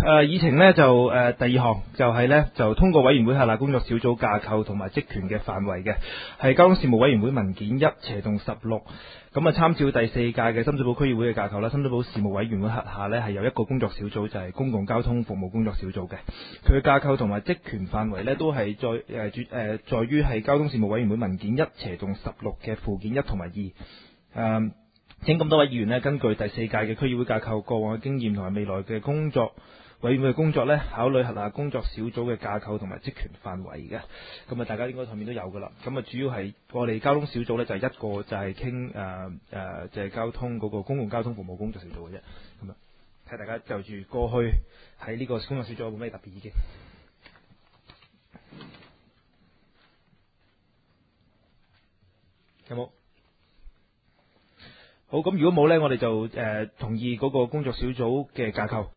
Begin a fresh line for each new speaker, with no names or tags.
議程呢就第二項就係呢，就通過委員會轄下工作小組架構同埋職權嘅範圍嘅，係交通事務委員會文件1/16。咁啊，參照第4屆嘅深水埗區議會嘅架構啦，深水埗事務委員會轄下呢係有一個工作小組，就係公共交通服務工作小組嘅。佢嘅架構同埋職權範圍呢都係在於係交通事務委員會文件1/16嘅附件1同埋2。請咁多位議員呢，根據第4屆嘅區議會架構過往嘅經驗同埋未來嘅工作委員會嘅工作呢，考慮轄下工作小組嘅架構同埋職權範圍嘅。咁啊，大家應該上面都有噶啦。咁啊，主要係我哋交通小組呢，就係一個就係傾就係交通嗰個公共交通服務工作小組嘅啫。咁啊，睇大家就住過去喺呢個工作小組有冇咩特別意見？有冇？好，咁如果冇呢，我哋就同意嗰個工作小組嘅架構。